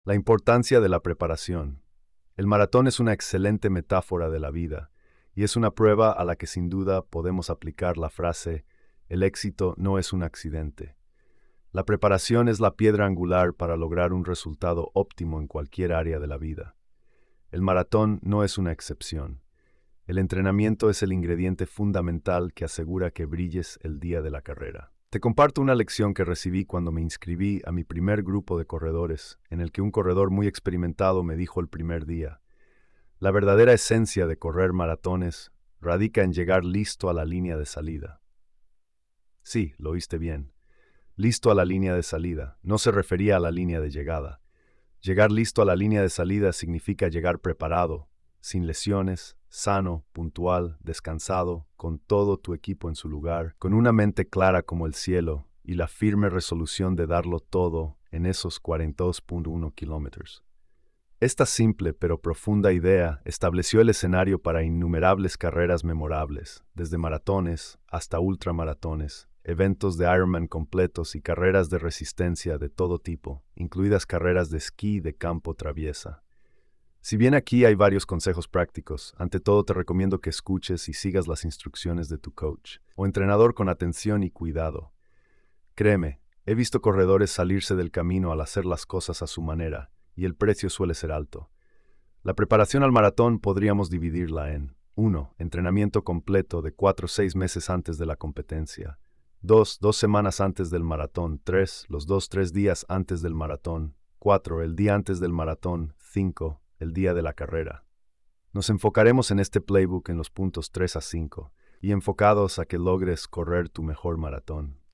La importancia de la preparación. El maratón es una excelente metáfora de la vida y es una prueba a la que sin duda podemos aplicar la frase «el éxito no es un accidente». La preparación es la piedra angular para lograr un resultado óptimo en cualquier área de la vida. El maratón no es una excepción. El entrenamiento es el ingrediente fundamental que asegura que brilles el día de la carrera. Te comparto una lección que recibí cuando me inscribí a mi primer grupo de corredores, en el que un corredor muy experimentado me dijo el primer día: la verdadera esencia de correr maratones radica en llegar listo a la línea de salida. Sí, lo oíste bien. Listo a la línea de salida. No se refería a la línea de llegada. Llegar listo a la línea de salida significa llegar preparado, sin lesiones, sano, puntual, descansado, con todo tu equipo en su lugar, con una mente clara como el cielo y la firme resolución de darlo todo en esos 42.1 kilómetros. Esta simple pero profunda idea estableció el escenario para innumerables carreras memorables, desde maratones hasta ultramaratones, eventos de Ironman completos y carreras de resistencia de todo tipo, incluidas carreras de esquí de campo traviesa. Si bien aquí hay varios consejos prácticos, ante todo te recomiendo que escuches y sigas las instrucciones de tu coach o entrenador con atención y cuidado. Créeme, he visto corredores salirse del camino al hacer las cosas a su manera, y el precio suele ser alto. La preparación al maratón podríamos dividirla en 1. Entrenamiento completo de 4 o 6 meses antes de la competencia. 2. 2 semanas antes del maratón. 3. Los 2-3 días antes del maratón. 4. El día antes del maratón. 5. El día de la carrera. Nos enfocaremos en este playbook en los puntos 3 a 5 y enfocados a que logres correr tu mejor maratón.